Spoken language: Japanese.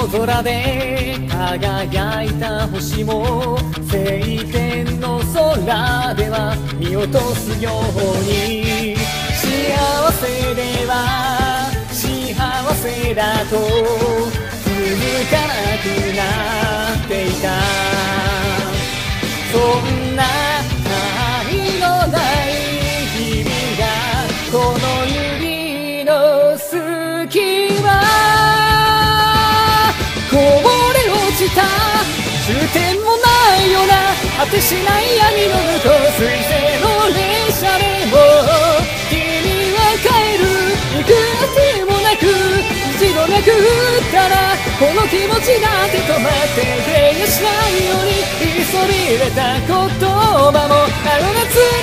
空で輝いた星も晴天の空では見落とすように、幸せでは幸せだと続かなくなっていた。そんな愛のない日々がこの指の隙間こぼれ落ちた、終点もないような果てしない闇の向こう、水星の列車でも君は帰る、行くあてもなく一度脈打ったらこの気持ちだって止まってくれやしないように、急びれた言葉もあの夏